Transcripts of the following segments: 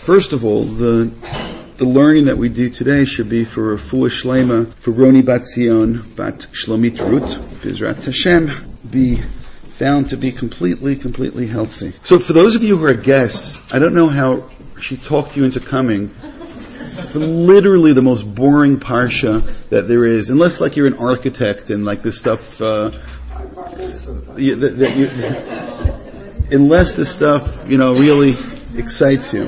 First of all, the learning that we do today should be for Refuah Shlema, for Roni Bat Zion, Bat Shlomit Ruth, B'ezrat Hashem, be found to be completely healthy. So for those of you who are guests, I don't know how she talked you into coming. It's literally the most boring parsha that there is, unless like you're an architect and like this stuff, unless this stuff, really excites you.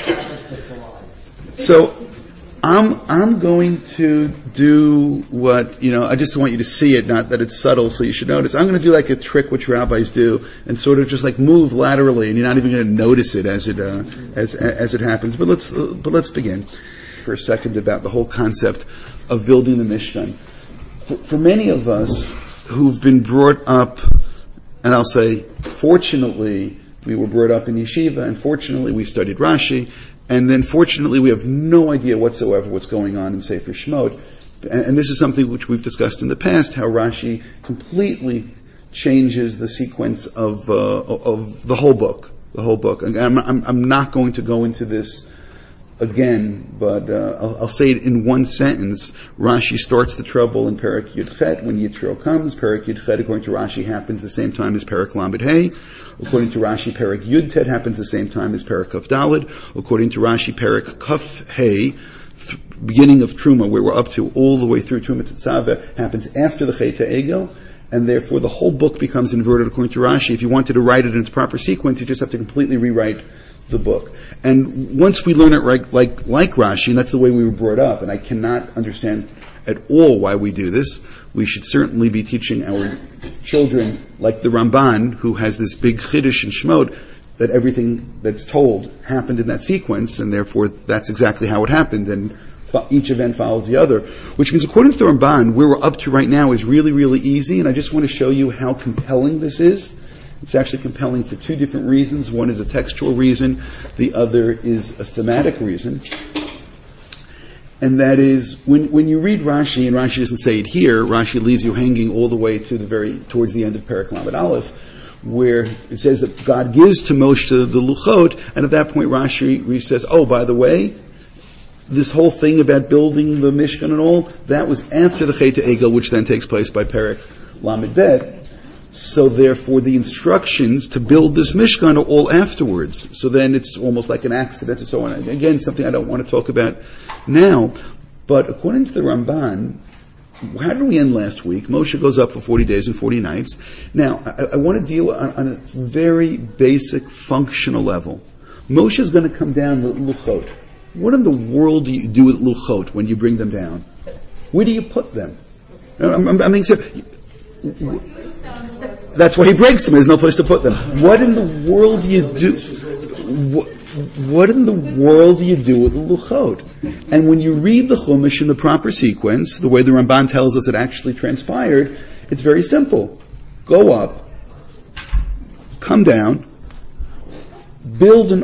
So I'm going to do what, I just want you to see it, not that it's subtle, so you should notice. I'm going to do like a trick which rabbis do and sort of just like move laterally, and you're not even going to notice it as it happens. But let's begin for a second about the whole concept of building the Mishkan. For many of us who've been brought up, and I'll say, fortunately, we were brought up in yeshiva, and fortunately we studied Rashi, and then fortunately we have no idea whatsoever what's going on in Sefer Shemot. And this is something which we've discussed in the past, how Rashi completely changes the sequence of the whole book. The whole book. And I'm not going to go into this again, but I'll say it in one sentence. Rashi starts the trouble in Perek Yud Chet when Yitro comes. Perek Yud Chet, according to Rashi, happens the same time as Perek Lamed Hey. According to Rashi, Perek Yud Tet happens the same time as Perek Kaf Daled. According to Rashi, Perek Kaf Hey, beginning of Truma, where we're up to, all the way through Truma Tetzaveh, happens after the Chet HaEgel, and therefore the whole book becomes inverted according to Rashi. If you wanted to write it in its proper sequence, you just have to completely rewrite the book. And once we learn it like Rashi, and that's the way we were brought up, and I cannot understand at all why we do this, we should certainly be teaching our children, like the Ramban, who has this big chiddush in Shemot, that everything that's told happened in that sequence, and therefore that's exactly how it happened, and each event follows the other. Which means, according to the Ramban, where we're up to right now is really easy, and I just want to show you how compelling this is. It's actually compelling for two different reasons. One is a textual reason, the other is a thematic reason. And that is, when you read Rashi, and Rashi doesn't say it here, Rashi leaves you hanging all the way to towards the end of Perek Lamed Aleph, where it says that God gives to Moshe the Luchot, and at that point Rashi says, oh, by the way, this whole thing about building the Mishkan and all, that was after the Chet HaEgel, which then takes place by Perek Lamed Bet. So therefore the instructions to build this Mishkan are all afterwards. So then it's almost like an accident and so on. Again, something I don't want to talk about now. But according to the Ramban, how did we end last week? Moshe goes up for 40 days and 40 nights. Now, I want to deal on a very basic functional level. Moshe is going to come down with Luchot. What in the world do you do with Luchot when you bring them down? Where do you put them? That's why he breaks them. There's no place to put them. What in the world do you do? What in the world do you do with the Luchot? And when you read the Chumash in the proper sequence, the way the Ramban tells us it actually transpired, it's very simple. Go up, come down, build a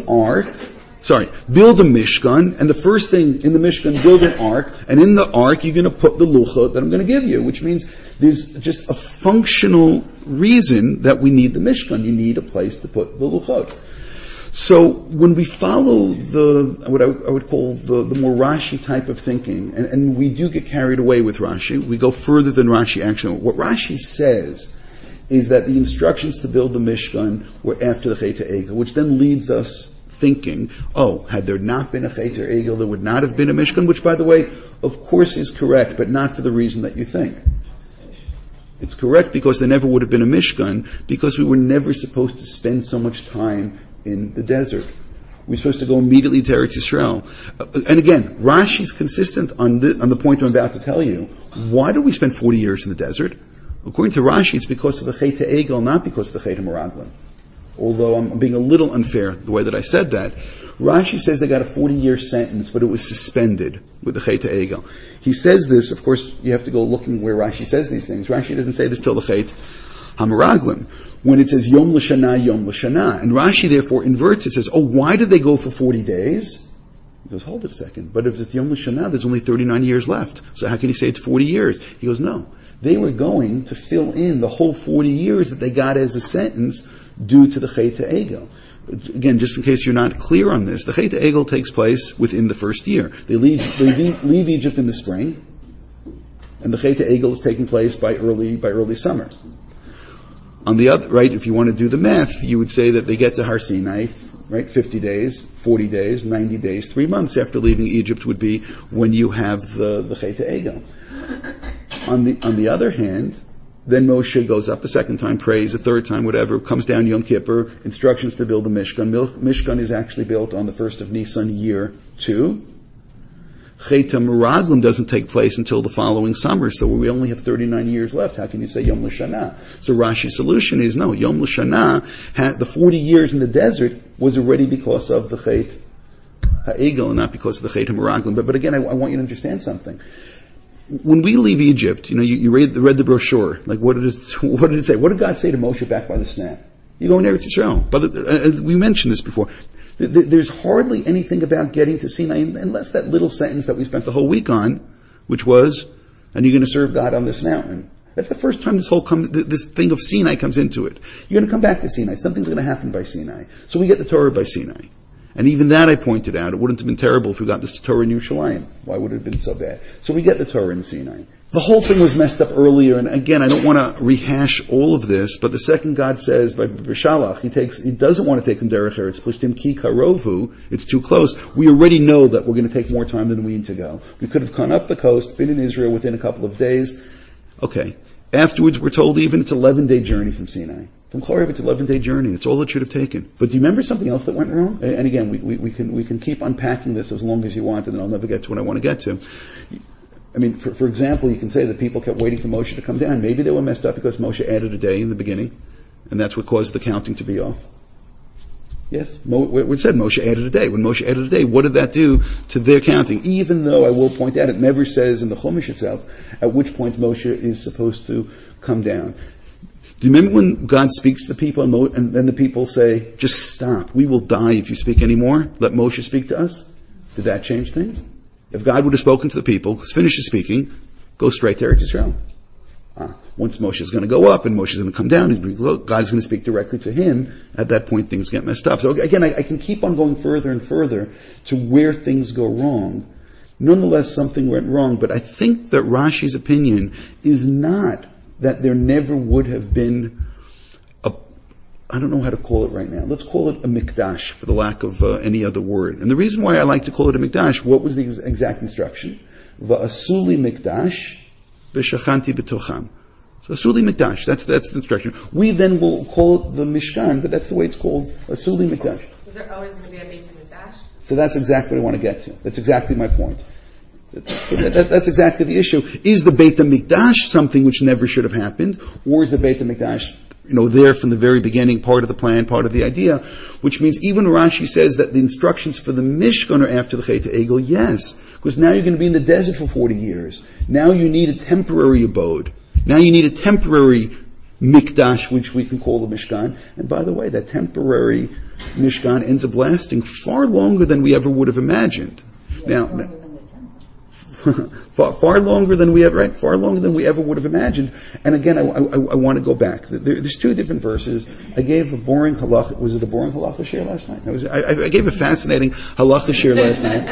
Mishkan, and the first thing in the Mishkan, build an ark, and in the ark you're going to put the Luchot that I'm going to give you, which means there's just a functional reason that we need the Mishkan. You need a place to put the Luchot. So when we follow what I would call the more Rashi type of thinking, and we do get carried away with Rashi, we go further than Rashi actually. What Rashi says is that the instructions to build the Mishkan were after the Chet HaEgel, which then leads us thinking, had there not been a Chet HaEgel, there would not have been a Mishkan, which, by the way, of course is correct, but not for the reason that you think. It's correct because there never would have been a Mishkan, because we were never supposed to spend so much time in the desert. We're supposed to go immediately to Eretz Yisrael. And again, Rashi's consistent on the point I'm about to tell you. Why do we spend 40 years in the desert? According to Rashi, it's because of the Chet HaEgel, not because of the Chet HaMeraglim. Although I'm being a little unfair the way that I said that. Rashi says they got a 40-year sentence, but it was suspended with the Chet HaEgel. He says this, of course, you have to go looking where Rashi says these things. Rashi doesn't say this till the Chet HaMeraglim. When it says Yom L'Shana, Yom L'Shana. And Rashi therefore inverts it, says, why did they go for 40 days? He goes, hold it a second. But if it's Yom L'Shana, there's only 39 years left. So how can you say it's 40 years? He goes, no. They were going to fill in the whole 40 years that they got as a sentence due to the Chet HaEgel. again, just in case you're not clear on this, the Chet Egel takes place within the first year. They leave Egypt in the spring, and the Chet Egel is taking place by early summer. On the other, right, if you want to do the math, you would say that they get to Har Sinai, right, 50 days, 40 days, 90 days, 3 months after leaving Egypt would be when you have the Chet Egel. On the other hand, then Moshe goes up a second time, prays a third time, whatever, comes down Yom Kippur, instructions to build the Mishkan. Mishkan is actually built on the 1st of Nisan, year 2. Chet HaMeraglim doesn't take place until the following summer, so we only have 39 years left. How can you say Yom L'Shana? So Rashi's solution is, no, Yom L'Shana, the 40 years in the desert was already because of the Chet HaEgel and not because of the Chet HaMeraglim. But again, I want you to understand something. When we leave Egypt, you read the brochure. Like, what did it say? What did God say to Moshe back by the snap? You go in Eretz Yisrael. But we mentioned this before. There's hardly anything about getting to Sinai unless that little sentence that we spent the whole week on, which was, and you're going to serve God on this mountain. That's the first time this thing of Sinai comes into it. You're going to come back to Sinai. Something's going to happen by Sinai. So we get the Torah by Sinai. And even that I pointed out, it wouldn't have been terrible if we got this Torah in Yerushalayim. Why would it have been so bad? So we get the Torah in Sinai. The whole thing was messed up earlier, and again, I don't want to rehash all of this, but the second God says, by B'Shalach, he doesn't want to take them Derech Eretz, Plishtim Ki Karovu, it's too close. We already know that we're going to take more time than we need to go. We could have gone up the coast, been in Israel within a couple of days. Okay. Afterwards, we're told even it's 11-day journey from Sinai. From Chorev, it's 11-day journey. It's all it should have taken. But do you remember something else that went wrong? And again, we can keep unpacking this as long as you want, and then I'll never get to what I want to get to. I mean, for example, you can say that people kept waiting for Moshe to come down. Maybe they were messed up because Moshe added a day in the beginning, and that's what caused the counting to be off. Yes, it said Moshe added a day. When Moshe added a day, what did that do to their counting? Even though I will point out, it never says in the Chumash itself at which point Moshe is supposed to come down. Do you remember when God speaks to the people and then the people say, just stop, we will die if you speak anymore, let Moshe speak to us? Did that change things? If God would have spoken to the people, finishes speaking, go straight to Eretz Yisrael. Once Moshe is going to go up and Moshe is going to come down, God's going to speak directly to him. At that point, things get messed up. So again, I can keep on going further and further to where things go wrong. Nonetheless, something went wrong. But I think that Rashi's opinion is not that there never would have been I don't know how to call it right now. Let's call it a mikdash for the lack of any other word. And the reason why I like to call it a mikdash, what was the exact instruction? Va'asuli mikdash v'shachanti b'tocham. So asuli mikdash, that's the instruction. We then will call it the Mishkan, but that's the way it's called, asuli mikdash. Is there always going to be a Beit HaMikdash? So that's exactly what I want to get to. That's exactly my point. That's exactly the issue. Is the Beit HaMikdash something which never should have happened, or is the Beit HaMikdash there from the very beginning, part of the plan, part of the idea, which means even Rashi says that the instructions for the Mishkan are after the Chet Egel, yes, because now you're going to be in the desert for 40 years. Now you need a temporary abode. Now you need a temporary Mikdash, which we can call the Mishkan. And by the way, that temporary Mishkan ends up lasting far longer than we ever would have imagined. Now, far longer than we ever, right? Far longer than we ever would have imagined. And again, I want to go back. There's two different verses. I gave a boring halacha. Was it a boring halacha share last night? I gave a fascinating halacha share last night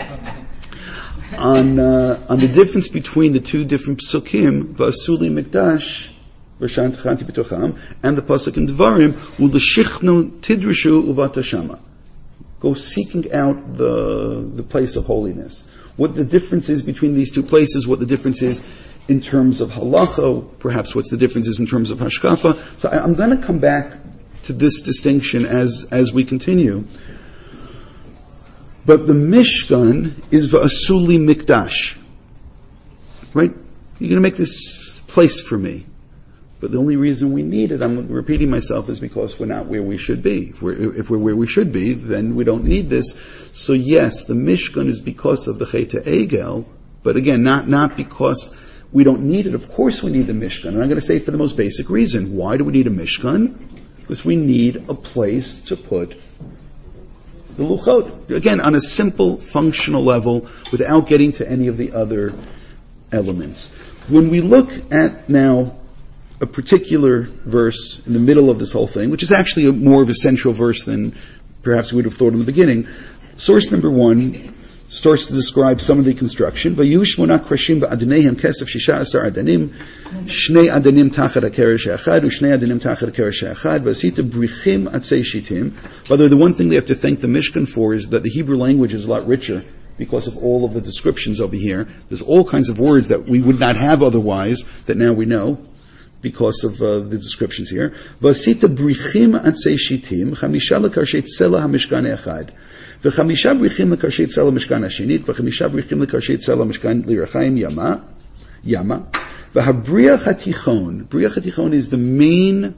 on the difference between the two different psukim, v'asuli mikdash, v'shantachanti b'tocham, and the pasuk in Devarim, u'l'shichnu tidrishu u'vatashama. Go seeking out the place of holiness. What the difference is between these two places, what the difference is in terms of halacha, perhaps what's the difference is in terms of hashkafa. So I'm going to come back to this distinction as we continue. But the Mishkan is v'asuli mikdash. Right? You're going to make this place for me. But the only reason we need it, I'm repeating myself, is because we're not where we should be. If we're where we should be, then we don't need this. So yes, the Mishkan is because of the Chet Egel, but again, not because we don't need it. Of course we need the Mishkan. And I'm going to say for the most basic reason. Why do we need a Mishkan? Because we need a place to put the Luchot. Again, on a simple, functional level, without getting to any of the other elements. When we look at now a particular verse in the middle of this whole thing, which is actually more of a central verse than perhaps we would have thought in the beginning. Source number 1 starts to describe some of the construction. Vayu shmona krashim ba'adanehem kesef 16 adanim, shnei adanim tachat hakeresh ha'echad, u'shnei adanim tachat hakeresh ha'echad, v'asita brichim atzei shitim. By the way, the one thing they have to thank the Mishkan for is that the Hebrew language is a lot richer because of all of the descriptions over here. There's all kinds of words that we would not have otherwise that now we know because of the descriptions here. V'asita brichim atzei shitim, chamisha l'karshei tzela ha'mishkan echad. וחמישה בריחים לקרשי צל המשכן השנית, וחמישה בריחים לקרשי צל המשכן לירחיים ימה, והבריח התיכון, bריח התיכון is the main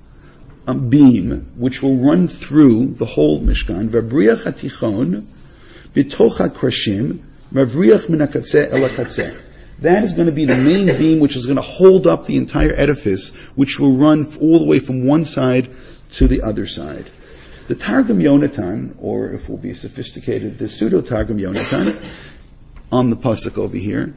beam which will run through the whole Mishkan, והבריח התיכון בתוך הקרשים, מבריח מן הקצה אל הקצה. That is going to be the main beam which is going to hold up the entire edifice, which will run all the way from one side to the other side. The Targum Yonatan, or if we'll be sophisticated, the pseudo-Targum Yonatan, on the pasuk over here,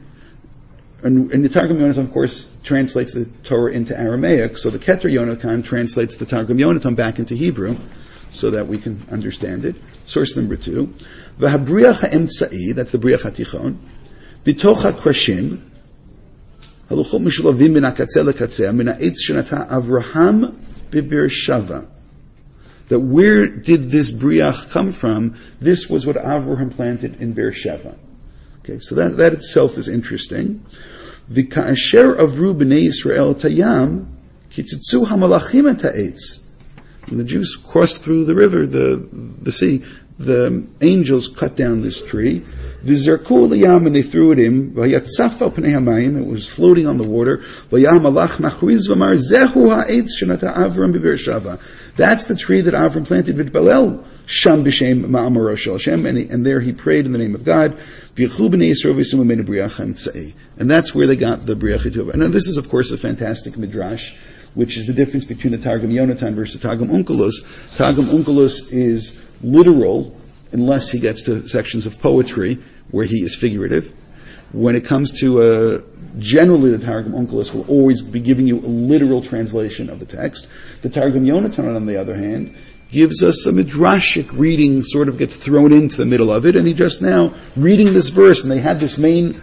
and the Targum Yonatan, of course, translates the Torah into Aramaic, so the Keter Yonatan translates the Targum Yonatan back into Hebrew, so that we can understand it. Source number 2, V'habriach ha'emtza'i, that's the Briach HaTichon, B'toch ha'krashim, Haluchot mishulavim min ha'katzeh l'katzeh, min ha'etz shenata Avraham b'Beersheva. That where did this briach come from? This was what Avraham planted in Beersheva. Okay, so that itself is interesting. V'ka'asher avru b'nei Yisrael tayam, kitzitzu hamalachim et ha'etz. When the Jews crossed through the river, the sea, the angels cut down this tree. V'zerku liyam, and they threw it in. V'yatzaf al pnei hamayim, it was floating on the water. V'yam malach machriz v'mar zehu ha'etz shenata Avraham b'Beersheva. That's the tree that Avram planted v'tbalel sham b'shem ma'amar shel Hashem, and there he prayed in the name of God. V'yichlu b'nei Yisrael v'yisum b'nei briach ha'emtzei. And that's where they got the briach ha'tova. And this is, of course, a fantastic midrash, which is the difference between the Targum Yonatan versus the Targum Onkelos. Targum Onkelos is literal, unless he gets to sections of poetry where he is figurative. When it comes to generally the Targum Onkelos will always be giving you a literal translation of the text. The Targum Yonatan, on the other hand, gives us a midrashic reading, sort of gets thrown into the middle of it, and he just now reading this verse, and they had this main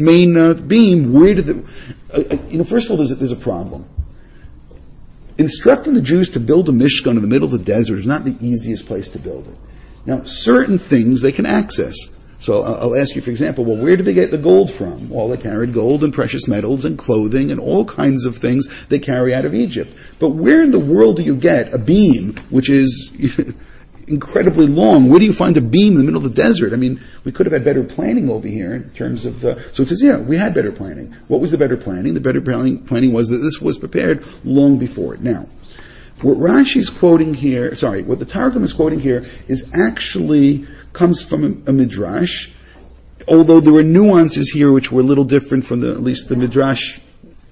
beam. Where did first of all, there's a problem. Instructing the Jews to build a Mishkan in the middle of the desert is not the easiest place to build it. Now, certain things they can access. So I'll ask you, for example, well, where did they get the gold from? Well, they carried gold and precious metals and clothing and all kinds of things they carry out of Egypt. But where in the world do you get a beam, which is incredibly long? Where do you find a beam in the middle of the desert? I mean, we could have had better planning over here in terms of... so it says, yeah, we had better planning. What was the better planning? The better planning was that this was prepared long before it. Now, what Rashi's quoting here, what the Targum is quoting here is actually comes from a midrash, although there were nuances here which were a little different from at least the midrash.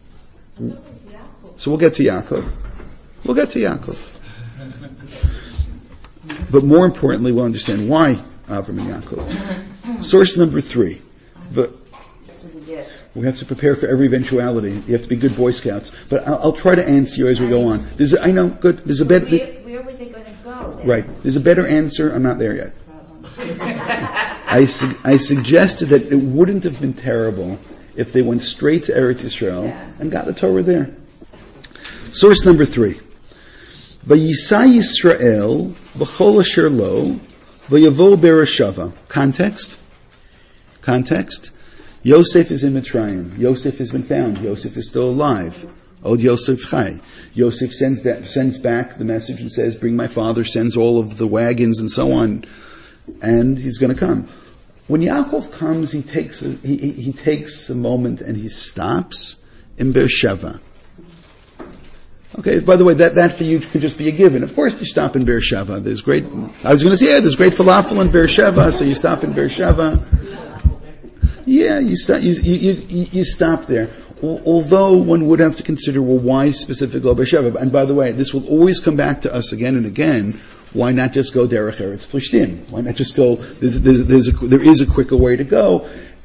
So we'll get to Yaakov. But more importantly, we'll understand why Avram and Yaakov. Source number 3. We have to prepare for every eventuality. You have to be good Boy Scouts. But I'll try to answer you as we go on. I know, good. There's a better... Where were they going to go then? Right. There's a better answer. I'm not there yet. I suggested that it wouldn't have been terrible if they went straight to Eretz Yisrael and got the Torah there. Source number 3. Vayisa Yisrael b'chol asher lo v'yavo Beersheva. Context. Yosef is in Mitzrayim. Yosef has been found. Yosef is still alive. Od Yosef Chai. Yosef sends back the message and says, bring my father, sends all of the wagons and so on, and he's going to come. When Yaakov comes, he takes a moment and he stops in Beersheva. Okay, by the way, that for you could just be a given. Of course you stop in Beersheva. There's great falafel in Beersheva, so you stop in Beersheva. Yeah, you stop there. Although one would have to consider, well, why specifically Beersheva? And by the way, this will always come back to us again and again. Why not just go Derech Eretz Plishtim? Why not just go? There is a quicker way to go.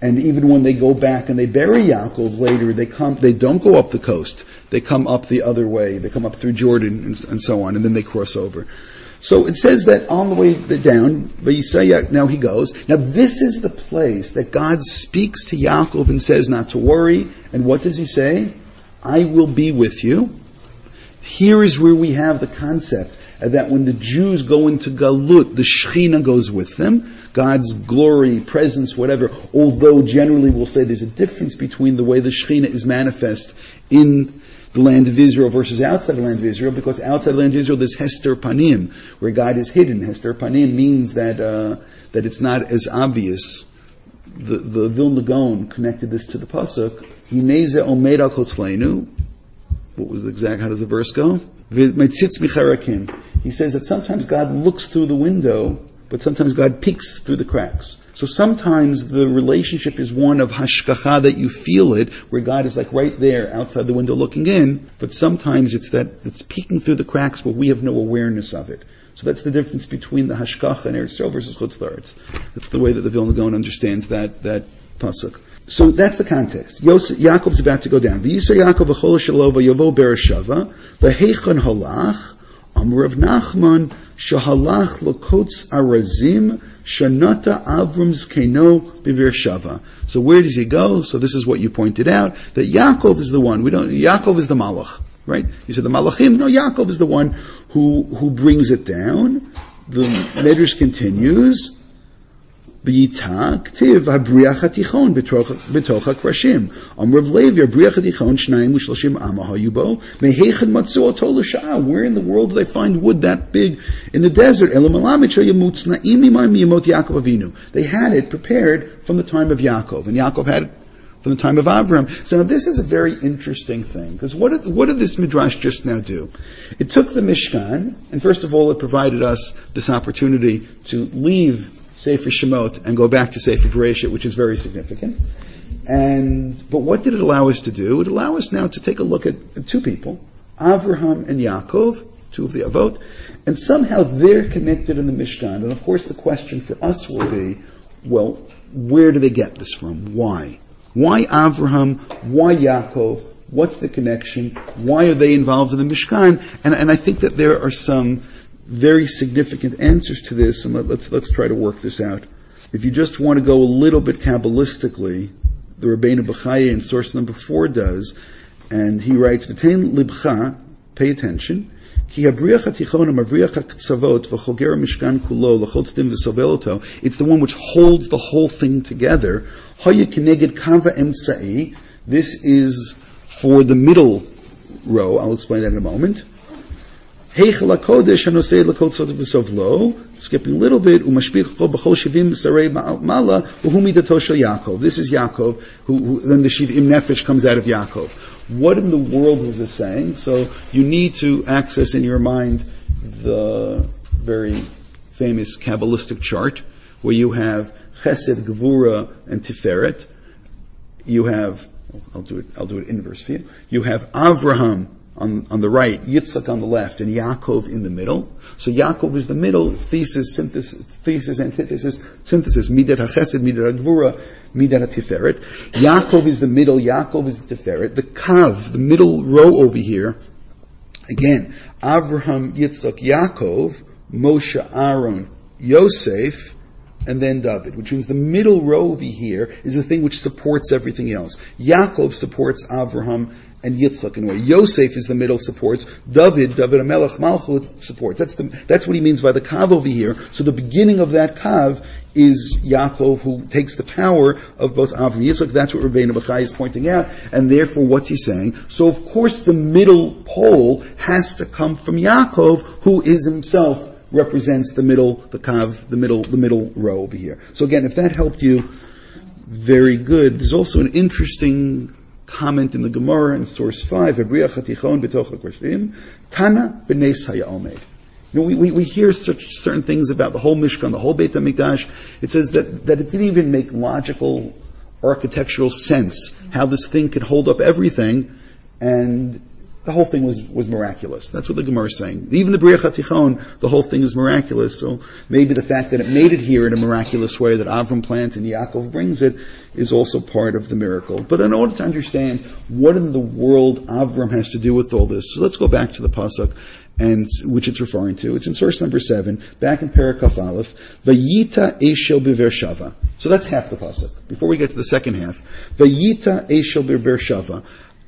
And even when they go back and they bury Yaakov later, they don't go up the coast. They come up the other way. They come up through Jordan and so on, and then they cross over. So it says that on the way down, now he goes. Now this is the place that God speaks to Yaakov and says not to worry. And what does he say? I will be with you. Here is where we have the concept that when the Jews go into Galut, the Shekhinah goes with them. God's glory, presence, whatever. Although generally we'll say there's a difference between the way the Shekhinah is manifest in the land of Israel versus outside the land of Israel, because outside the land of Israel there's Hester Panim, where God is hidden. Hester Panim means that it's not as obvious. The Vilna Gaon connected this to the pasuk. Hineze omed al kotlenu. What was the exact? How does the verse go? V'metzitz micharakim. He says that sometimes God looks through the window, but sometimes God peeks through the cracks. So sometimes the relationship is one of hashkacha, that you feel it, where God is like right there outside the window looking in, but sometimes it's peeking through the cracks, but we have no awareness of it. So that's the difference between the hashkacha and Eretz Yisrael versus Chutz La'aretz. That's the way that the Vilna Gaon understands that pasuk. So that's the context. Yaakov's about to go down. V'yisar Yaakov v'chol shelo v'yovo Bereshava v'heichon halach Amr Rav Nachman shahalach lokotz arazim Shanata Avram's Keno B'Beershava. So where does he go? So this is what you pointed out, that Yaakov is the one. Yaakov is the Malach, right? You said the Malachim. No, Yaakov is the one who brings it down. The Medrash continues. B'yitak tiv habriach hatichon b'toch hakrashim. Amrav Levi habriach hatichon shnayim u'shloshim ama hayubo meheichen matzu oto l'sha'ah. Where in the world do they find wood that big in the desert? Elam alamet sheyamutz na'im imay miyamot Yaakov Avinu. They had it prepared from the time of Yaakov, and Yaakov had it from the time of Avram. So now this is a very interesting thing, because what did this midrash just now do? It took the Mishkan, and first of all, it provided us this opportunity to leave Sefer Shemot and go back to Sefer Bereshit, which is very significant. But what did it allow us to do? It allowed us now to take a look at two people, Avraham and Yaakov, two of the Avot, and somehow they're connected in the Mishkan. And of course the question for us will be, well, where do they get this from? Why? Why Avraham? Why Yaakov? What's the connection? Why are they involved in the Mishkan? And I think that there are some very significant answers to this, and let's try to work this out. If you just want to go a little bit Kabbalistically, the Rabbeinu Bechaya in source number 4 does, and he writes, "V'tein libcha," pay attention, "Ki habriach hatichon ha'mavriach ha'ktzavot v'choger mishkan kulo l'chotz dim v'soveloto." It's the one which holds the whole thing together. Haya keneged kava emtzai. This is for the middle row. I'll explain that in a moment. Heichel HaKodesh hanosei l'kotzot v'sovlo. Skipping a little bit. Umashpich b'chol shivim sarei mala u'hu midato shel Yaakov. This is Yaakov. Who then the shivim nefesh comes out of Yaakov. What in the world is this saying? So you need to access in your mind the very famous Kabbalistic chart where you have Chesed, Gevura, and Tiferet. You have, I'll do it inverse for you. You have Avraham on the right, Yitzchak on the left, and Yaakov in the middle. So Yaakov is the middle, thesis, antithesis, synthesis, Midat HaChesed, Midat HaGevura, Midat HaTiferet. Yaakov is the middle, Yaakov is the Tiferet. The Kav, the middle row over here, again, Avraham, Yitzchak, Yaakov, Moshe, Aaron, Yosef, and then David, which means the middle row over here is the thing which supports everything else. Yaakov supports Avraham and Yitzchak in a way. Yosef is the middle, supports David HaMelech Malchut supports. That's what he means by the Kav over here. So the beginning of that Kav is Yaakov, who takes the power of both Avraham and Yitzchak. That's what Rabbeinu Bechai is pointing out. And therefore, what's he saying? So of course the middle pole has to come from Yaakov, who is himself represents the middle, the Kav, the middle row over here. So again, if that helped you, very good. There's also an interesting comment in the Gemara in source 5, Tana b'neis ha'omed. We hear such certain things about the whole Mishkan, the whole Beit HaMikdash. It says that it didn't even make logical, architectural sense how this thing could hold up everything, and the whole thing was miraculous. That's what the Gemara is saying. Even the Bria Chatichon, the whole thing is miraculous. So maybe the fact that it made it here in a miraculous way, that Avram plants and Yaakov brings it, is also part of the miracle. But in order to understand what in the world Avram has to do with all this, so let's go back to the pasuk, and which it's referring to. It's in source number 7, back in Parakaf Aleph, Vayita Eshel Bevershava. So that's half the pasuk. Before we get to the second half, Vayita Eshel Bevershava.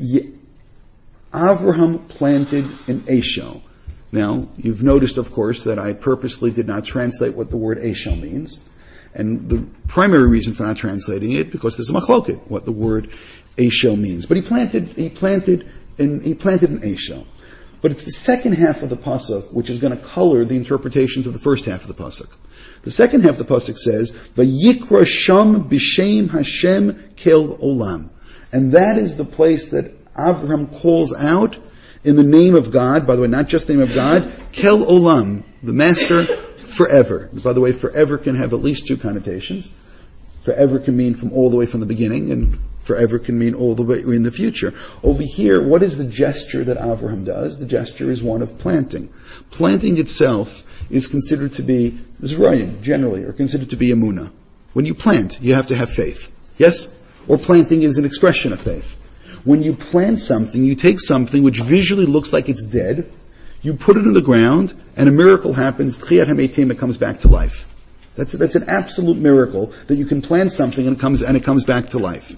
Avraham planted an Eshel. Now, you've noticed, of course, that I purposely did not translate what the word Eshel means. And the primary reason for not translating it, because there's a machloket, what the word Eshel means. But he planted an Eshel. But it's the second half of the pasuk which is going to color the interpretations of the first half of the pasuk. The second half of the pasuk says, Vayikra Sham B'Shem Hashem Kel Olam. And that is the place that Abraham calls out in the name of God, by the way, not just the name of God, Kel Olam, the master forever. By the way, forever can have at least two connotations. Forever can mean from all the way from the beginning, and forever can mean all the way in the future. Over here, what is the gesture that Abraham does? The gesture is one of planting. Planting itself is considered to be, Zrayim generally, are considered to be emunah. When you plant, you have to have faith. Yes? Or planting is an expression of faith. When you plant something, you take something which visually looks like it's dead, you put it in the ground, and a miracle happens, Tchiyat HaMeitim, it comes back to life. That's an absolute miracle, that you can plant something and it comes back to life.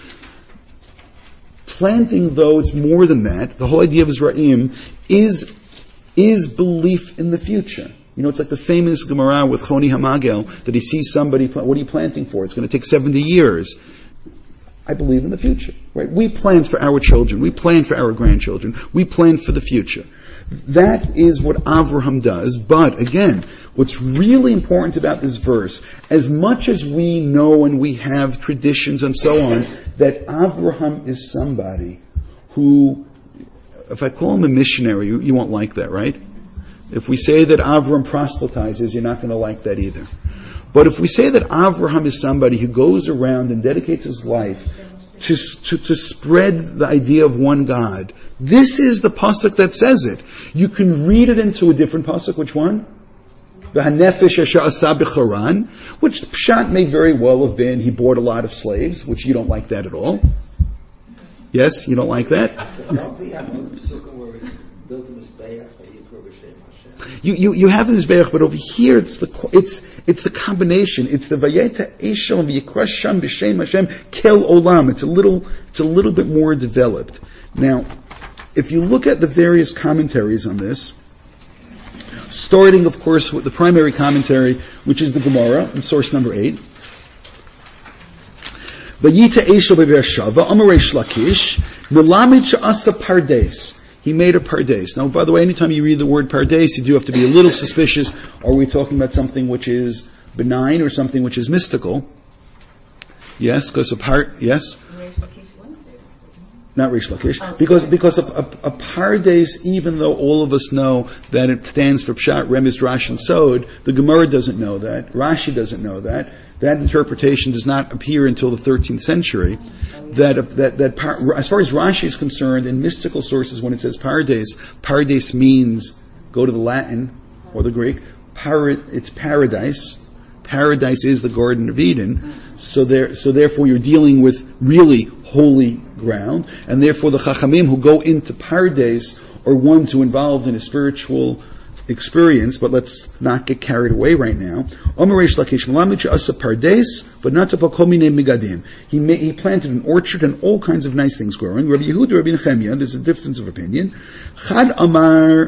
Planting, though, it's more than that. The whole idea of Zra'im is belief in the future. You know, it's like the famous Gemara with Choni Hamagel, that he sees somebody, what are you planting for? It's going to take 70 years. I believe in the future, right? We plan for our children. We plan for our grandchildren. We plan for the future. That is what Avraham does. But again, what's really important about this verse, as much as we know and we have traditions and so on, that Avraham is somebody who, if I call him a missionary, you won't like that, right? If we say that Avraham proselytizes, you're not going to like that either. But if we say that Avraham is somebody who goes around and dedicates his life to spread the idea of one God, this is the pasuk that says it. You can read it into a different pasuk. Which one? V'hanefesh asher asa b'charan, which pshat may very well have been he bought a lot of slaves, which you don't like that at all. Yes, you don't like that? You have the Mizbeach, but over here it's the combination. It's the Vayeta Eshel v'Yikra Sham B'Shem Hashem Kel Olam. It's a little bit more developed. Now, if you look at the various commentaries on this, starting, of course, with the primary commentary, which is the Gemara, in source number 8. Vayita Eshel v'Bereshava Amar Reish Lakish Melamed She'asa Pardes. He made a pardes. Now, by the way, anytime you read the word pardes, you do have to be a little suspicious. Are we talking about something which is benign or something which is mystical? Yes, because yes? Not Reish Lakish. Because a pardes, even though all of us know that it stands for Pshat, Remez, Rash, and Sod, the Gemara doesn't know that. Rashi doesn't know that. That interpretation does not appear until the 13th century. That as far as Rashi is concerned, in mystical sources, when it says pardes means, go to the Latin or the Greek, it's paradise. Paradise is the Garden of Eden. So therefore you're dealing with really holy ground, and therefore the Chachamim who go into pardes are ones who are involved in a spiritual experience, but let's not get carried away right now. But not to migadim. He planted an orchard and all kinds of nice things growing. Rabbi Yehuda, Rabbi Nechemia, there's a difference of opinion. Chad Amar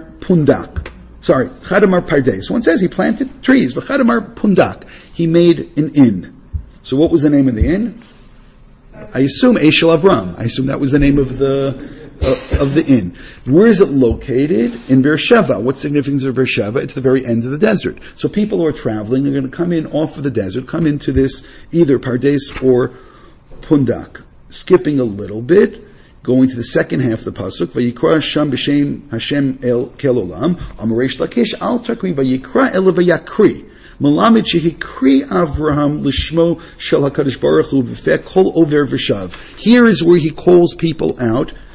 Pardes. One says he planted trees. Chad Amar Pundak. He made an inn. So what was the name of the inn? I assume Eshel Avram. I assume that was the name of the inn. Where is it located? In Beersheba. What's the significance of Beersheba? It's the very end of the desert. So people who are traveling are going to come in off of the desert, come into this either Pardes or Pundak. Skipping a little bit, going to the second half of the pasuk. Vayikra Sham B'Shem Hashem El Kel Olam Amar Reish Lakish Al Takri Vayikra El Vayakri. Malamed Shehikri Avraham Lishmo Shel Hakadosh Baruch Hu B'Feh Kol Over V'Shav. Here is where he calls people out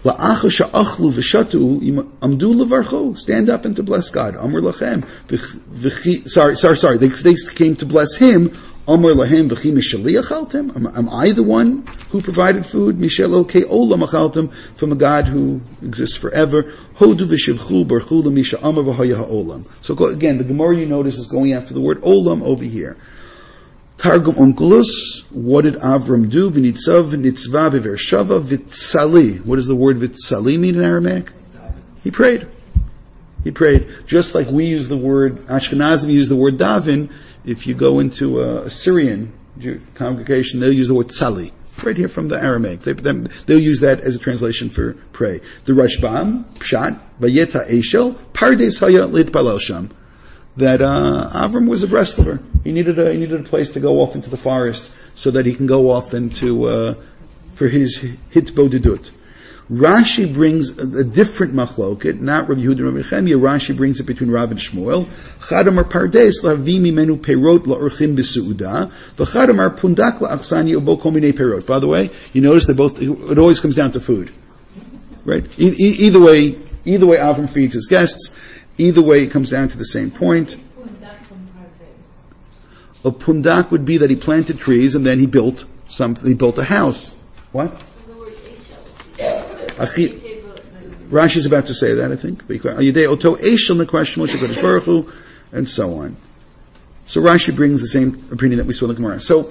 La'acha sha'achlu v'shatu amdu levarcho. Stand up and to bless God. Amar lachem. Sorry. They came to bless Him. Amar lahem v'chi mishali achaltem. Am I the one who provided food? Mishel elkei olam achaltem, from a God who exists forever. Hodu v'shivchu barchu l'misha amar v'haya ha'olam. So again, the Gemara, you notice, is going after the word olam over here. Targum Onkelos, what did Avram do? V'nitzav v'nitzva b'Beersheva v'tzali. What does the word v'tzali mean in Aramaic? He prayed. Just like we use the word, Ashkenazim use the word davin. If you go into a Syrian congregation, they'll use the word tzali. Right here from the Aramaic. They'll use that as a translation for pray. The Rashbam, Pshat, Vayeta Eshel, Pardes Haya Litpalel Sham. That Avram was a Breslover. He needed a place to go off into the forest so that he can go off into for his hitbodedut. Rashi brings a different machloket, not Rabbi Yehuda and Rabbi Chemia. Rashi brings it between Rav and Shmuel. Chadamar pardes lavi mimenu perot laorchim b'seuda, v'chadamar pundak la'achsani ubo kol minei perot. By the way, you notice it always comes down to food, right? Either way, Avram feeds his guests. Either way, it comes down to the same point. A pundak would be that he planted trees and then he built a house. What? Rashi's about to say that, I think. And so on. So Rashi brings the same opinion that we saw in the Gemara. So,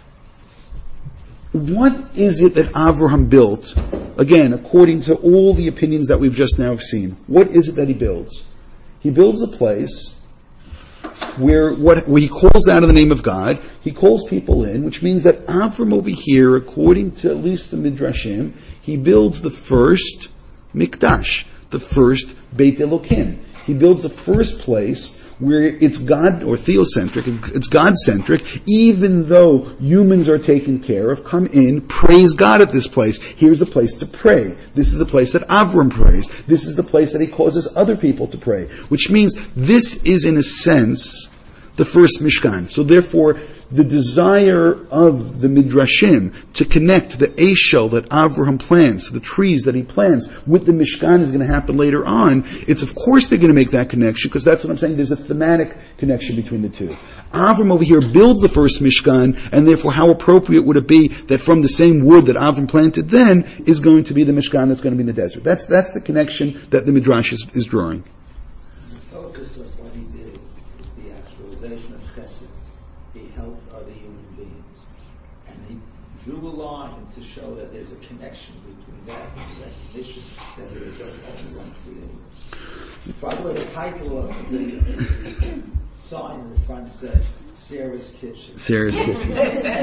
what is it that Avraham built? Again, according to all the opinions that we've just now seen, what is it that he builds? He builds a place where he calls out of the name of God, he calls people in, which means that Avram over here, according to at least the Midrashim, he builds the first Mikdash, the first Beit Elokim. He builds the first place where it's God, or theocentric, it's God-centric, even though humans are taken care of. Come in, praise God at this place. Here's the place to pray. This is the place that Avram prays. This is the place that he causes other people to pray. Which means this is, in a sense, the first Mishkan. So therefore, the desire of the Midrashim to connect the Eshel that Avraham plants, the trees that he plants, with the Mishkan is going to happen later on. It's of course they're going to make that connection, because that's what I'm saying, there's a thematic connection between the two. Avram over here builds the first Mishkan, and therefore how appropriate would it be that from the same wood that Avram planted then is going to be the Mishkan that's going to be in the desert. That's the connection that the Midrash is drawing. The focus of what he did is the actualization of chesed. He helped other human beings. And he drew a line to show that there's a connection between that and the recognition that there is only one creator. By the way, the title of the sign in the front said, Sarah's Kitchen. Sarah's Kitchen.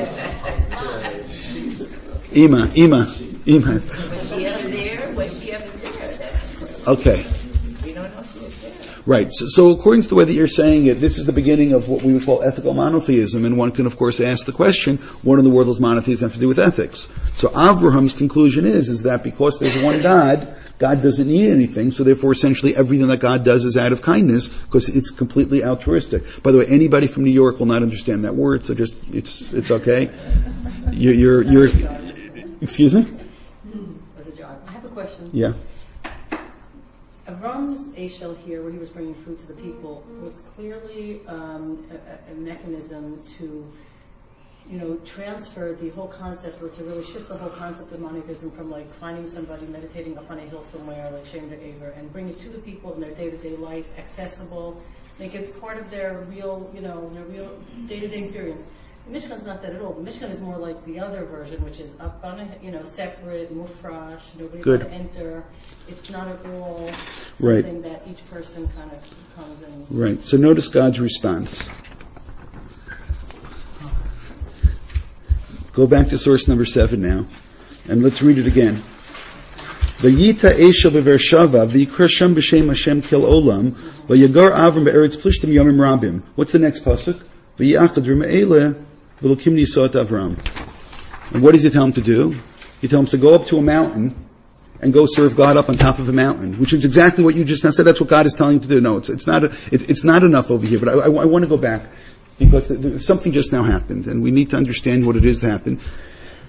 Ima. Was she ever there? Was she ever there? Okay. We don't know she was there. Right. So according to the way that you're saying it, this is the beginning of what we would call ethical monotheism, and one can, of course, ask the question, what in the world does monotheism have to do with ethics? So Avraham's conclusion is that because there's one God, God doesn't need anything, so therefore essentially everything that God does is out of kindness, because it's completely altruistic. By the way, anybody from New York will not understand that word, so just, it's okay. You're excuse me? I have a question. Yeah. Avram's Eshel here, where he was bringing food to the people, was clearly a mechanism to, transfer the whole concept, or to really shift the whole concept of monotheism from like finding somebody meditating up on a hill somewhere, like Shem De'ever, and bring it to the people in their day-to-day life, accessible, make it part of their real, their real day-to-day experience. The Mishkan's not that at all. The Mishkan is more like the other version, which is up on a, separate, mufrash, nobody's going to enter. It's not at all something that each person kind of comes in. Right. So notice God's response. Go back to source number 7 now, and let's read it again. Vayita Eshel b'Beersheva v'yikra Shem b'Shem Hashem Kel Olam v'yagar Avram be'eretz Plishtim Yomim Rabim. What's the next pasuk? V'yachad Rume'ele v'lokim nisot Avram. And what does he tell him to do? He tells him to go up to a mountain and go serve God up on top of a mountain, which is exactly what you just now said. That's what God is telling him to do. No, it's not enough over here. But I want to go back, because something just now happened, and we need to understand what it is that happened.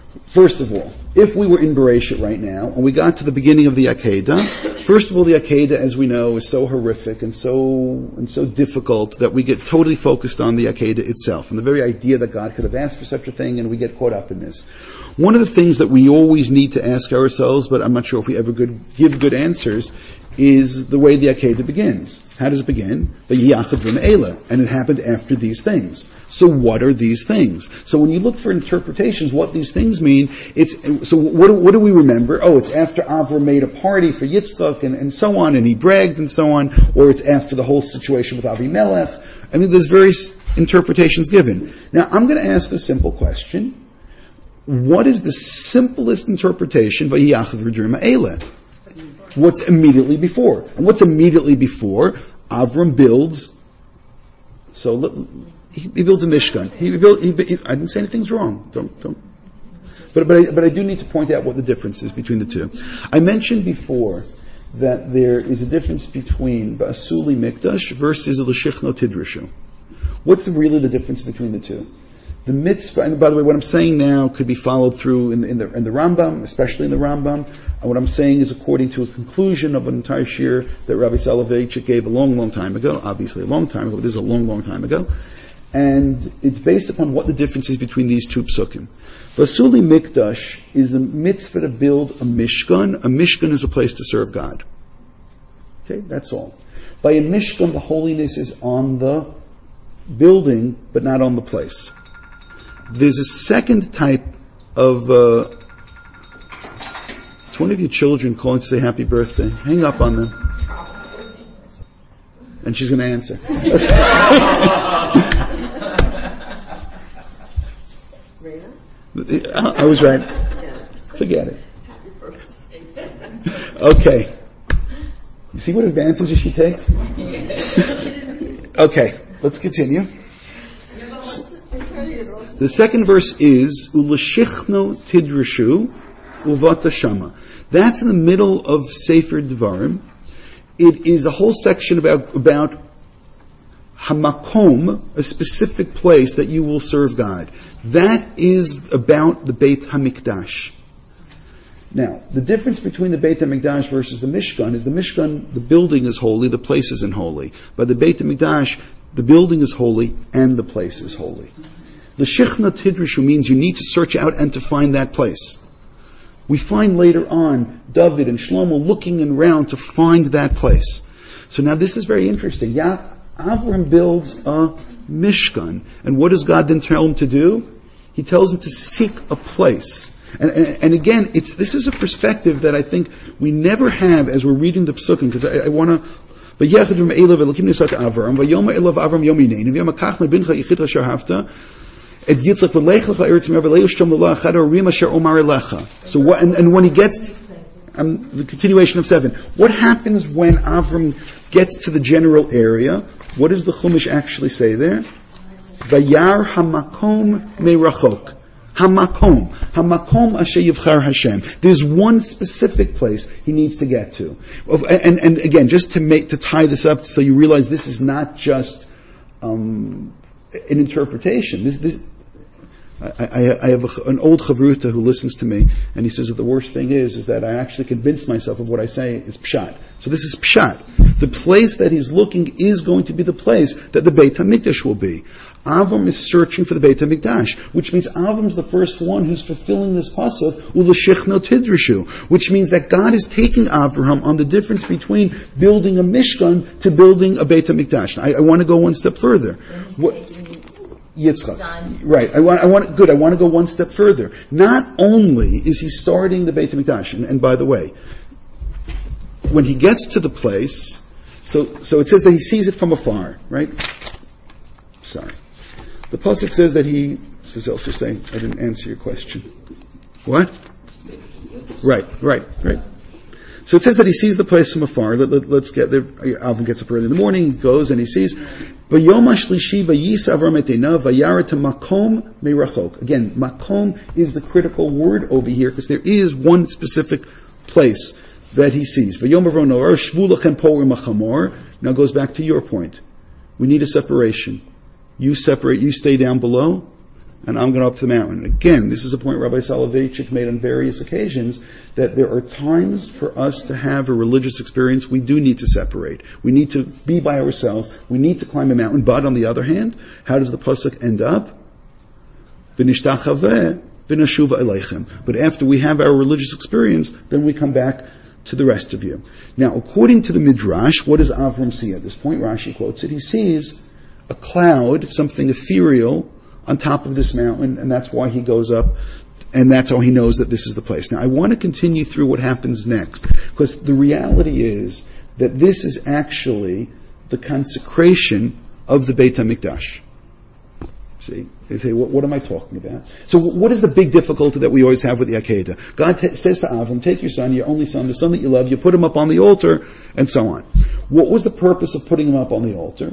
First of all, if we were in Bereshit right now, and we got to the beginning of the Akedah, first of all, the Akedah, as we know, is so horrific and so difficult that we get totally focused on the Akedah itself, and the very idea that God could have asked for such a thing, and we get caught up in this. One of the things that we always need to ask ourselves, but I'm not sure if we ever give good answers, is the way the Akedah begins. How does it begin? V'yachad v'me'ela, and it happened after these things. So what are these things? So when you look for interpretations, what these things mean, what do we remember? Oh, it's after Avram made a party for Yitzchak and so on, and he bragged and so on, or it's after the whole situation with Avimelech. I mean, there's various interpretations given. Now, I'm going to ask a simple question. What is the simplest interpretation? V'yachad v'me'ela. What's immediately before? And what's immediately before? Avram builds. So he builds a Mishkan. I didn't say anything's wrong. Don't. But I do need to point out what the difference is between the two. I mentioned before that there is a difference between Ba'asuli Mikdash versus L'shichno Tidrashu. What's really the difference between the two? The mitzvah, and by the way, what I'm saying now could be followed through in the Rambam, especially in the Rambam. And what I'm saying is according to a conclusion of an entire shir that Rabbi Soloveitchik gave a long, long time ago. Obviously, a long time ago. But this is a long, long time ago, and it's based upon what the difference is between these two psukim. Vasuli Mikdash is a mitzvah to build a Mishkan. A Mishkan is a place to serve God. Okay, that's all. By a Mishkan, the holiness is on the building, but not on the place. There's a second type of, it's one of your children calling to say happy birthday. Hang up on them. And she's going to answer. I was right. Forget it. Okay. You see what advantages she takes? Okay, let's continue. The second verse is U'lashichno tidrashu uvata shama. That's in the middle of Sefer Devarim. It is a whole section about hamakom, a specific place that you will serve God. That is about the Beit HaMikdash. Now, the difference between the Beit HaMikdash versus the Mishkan is the Mishkan, the building is holy, the place isn't holy. But the Beit HaMikdash, the building is holy and the place is holy. The Shichna Tidrashu means you need to search out and to find that place. We find later on David and Shlomo looking around to find that place. So now this is very interesting. Avram builds a Mishkan. And what does God then tell him to do? He tells him to seek a place. And again, this is a perspective that I think we never have as we're reading the Psukim, because I want to... So what? And when he gets the continuation of 7, what happens when Avram gets to the general area? What does the Chumash actually say there? Vayar hamakom merachok. Hamakom asher yivchar Hashem. There's one specific place he needs to get to. And again, just to tie this up so you realize this is not just an interpretation. I have an old chavruta who listens to me, and he says that the worst thing is that I actually convince myself of what I say is pshat. So this is pshat. The place that he's looking is going to be the place that the Beit HaMikdash will be. Avram is searching for the Beit HaMikdash, which means Avram's the first one who's fulfilling this pasuk, U'lashichno tidrashu, which means that God is taking Avraham on the difference between building a Mishkan to building a Beit HaMikdash. I want to go one step further. Yitzchak. Right. I want to go one step further. Not only is he starting the Beit HaMikdash, and by the way, when he gets to the place, so it says that he sees it from afar, right? Sorry. The pasuk says that says also saying, I didn't answer your question. What? Right. So it says that he sees the place from afar. Let's get there. Avram gets up early in the morning, he goes and he sees. Again, makom is the critical word over here because there is one specific place that he sees. Now goes back to your point. We need a separation. You separate, you stay down below. and I'm going up to the mountain. Again, this is a point Rabbi Soloveitchik made on various occasions, that there are times for us to have a religious experience we do need to separate. We need to be by ourselves. We need to climb a mountain. But on the other hand, how does the pasuk end up? V'nishtachaveh v'nashuva eleichem. But after we have our religious experience, then we come back to the rest of you. Now, according to the Midrash, what does Avram see at this point? Rashi quotes it. He sees a cloud, something ethereal, on top of this mountain, and that's why he goes up, and that's how he knows that this is the place. Now, I want to continue through what happens next, because the reality is that this is actually the consecration of the Beit HaMikdash. See? They say, what am I talking about? So what is the big difficulty that we always have with the Akedah? God says to Avram, take your son, your only son, the son that you love, you put him up on the altar, and so on. What was the purpose of putting him up on the altar?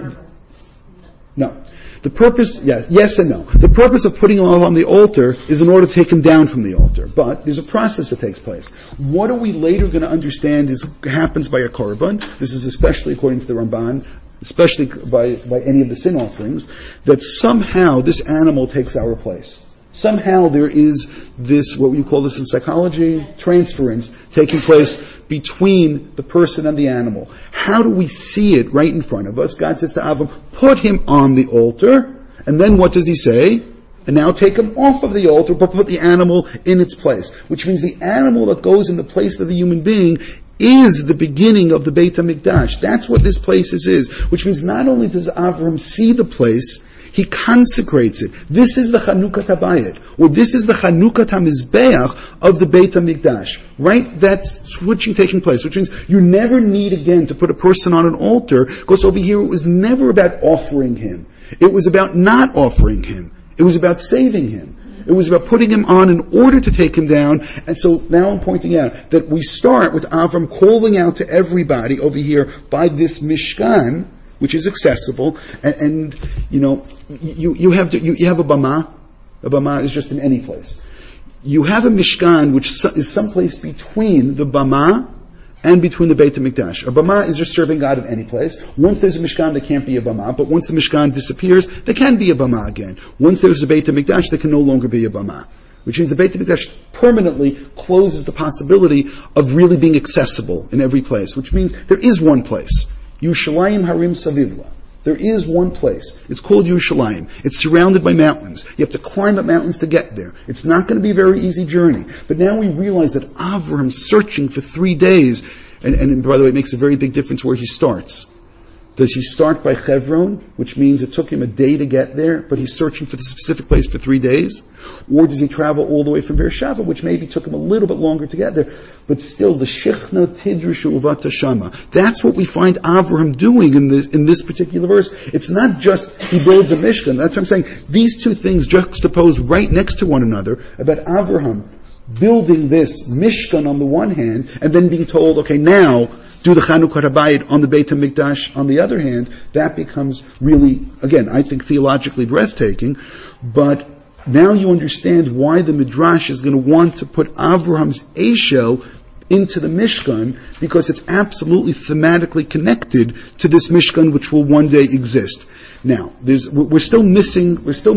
No. The purpose, yes and no. The purpose of putting him up on the altar is in order to take him down from the altar. But there's a process that takes place. What are we later going to understand happens by a korban? This is especially according to the Ramban, especially by any of the sin offerings, that somehow this animal takes our place. Somehow there is this, what we call this in psychology, transference taking place between the person and the animal. How do we see it right in front of us? God says to Avram, put him on the altar, and then what does he say? And now take him off of the altar, but put the animal in its place. Which means the animal that goes in the place of the human being is the beginning of the Beit HaMikdash. That's what this place is. Which means not only does Avram see the place, he consecrates it. This is the Chanukat HaBayit, or this is the Chanukat HaMizbeach of the Beit HaMikdash. Right? That's switching taking place, which means you never need again to put a person on an altar, because over here it was never about offering him. It was about not offering him. It was about saving him. It was about putting him on in order to take him down. And so now I'm pointing out that we start with Avram calling out to everybody over here by this Mishkan, which is accessible, and you know, you have a bama. A bama is just in any place. You have a Mishkan, which is someplace between the bama and between the Beit HaMikdash. A bama is just serving God in any place. Once there's a Mishkan, there can't be a bama, but once the Mishkan disappears, there can be a bama again. Once there's a Beit HaMikdash, there can no longer be a bama. Which means the Beit HaMikdash permanently closes the possibility of really being accessible in every place, which means there is one place. Yerushalayim Harim Savivla. There is one place. It's called Yerushalayim. It's surrounded by mountains. You have to climb up mountains to get there. It's not going to be a very easy journey. But now we realize that Avram searching for 3 days, and by the way, it makes a very big difference where he starts. Does he start by Hebron, which means it took him a day to get there, but he's searching for the specific place for 3 days? Or does he travel all the way from Beersheba, which maybe took him a little bit longer to get there? But still, the Shechna Tidrushu Uvata Shama. That's what we find Avraham doing in this particular verse. It's not just he builds a Mishkan. That's what I'm saying. These two things juxtaposed right next to one another about Avraham building this Mishkan on the one hand, and then being told, okay, now do the Chanukat HaBayit on the Beit HaMikdash on the other hand. That becomes really, again, I think theologically breathtaking, but now you understand why the Midrash is going to want to put Avraham's Eshel into the Mishkan, because it's absolutely thematically connected to this Mishkan which will one day exist. Now, we're still missing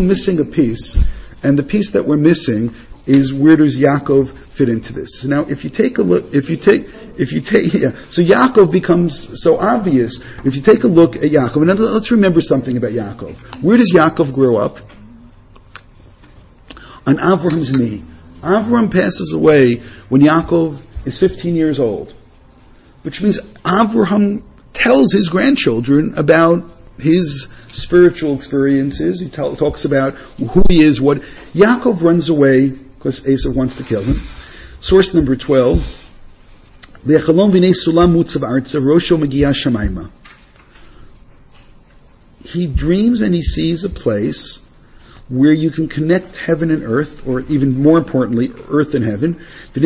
a piece, and the piece that we're missing is where does Yaakov fit into this? Now, if you take a look, so Yaakov becomes so obvious. If you take a look at Yaakov, and let's remember something about Yaakov. Where does Yaakov grow up? On Avraham's knee. Avram passes away when Yaakov is 15 years old, which means Avraham tells his grandchildren about his spiritual experiences. He talks about who he is, what. Yaakov runs away because Esau wants to kill him. Source number 12. He dreams and he sees a place where you can connect heaven and earth, or even more importantly, earth and heaven. And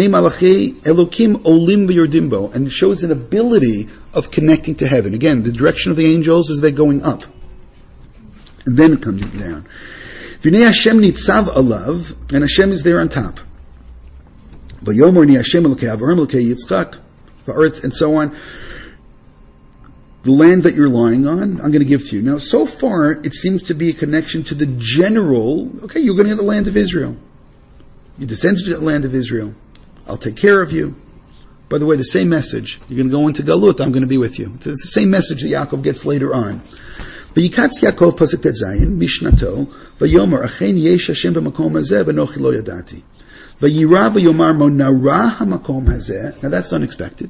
it shows an ability of connecting to heaven. Again, the direction of the angels is they're going up. And then it comes down. And Hashem is there on top. And so on. the land that you're lying on, I'm going to give to you. Now, so far, it seems to be a connection to the general, okay, you're going to get the land of Israel. You descend to the land of Israel. I'll take care of you. By the way, the same message. You're going to go into Galut, I'm going to be with you. It's the same message that Yaakov gets later on. V'yikatz Yaakov pasuk tet zayin, mishnato, v'yomer, achen yesh Hashem b'makom hazeh, v'nochi lo yadati. V'yira v'yomar monara ha'makom hazeh. Now that's unexpected.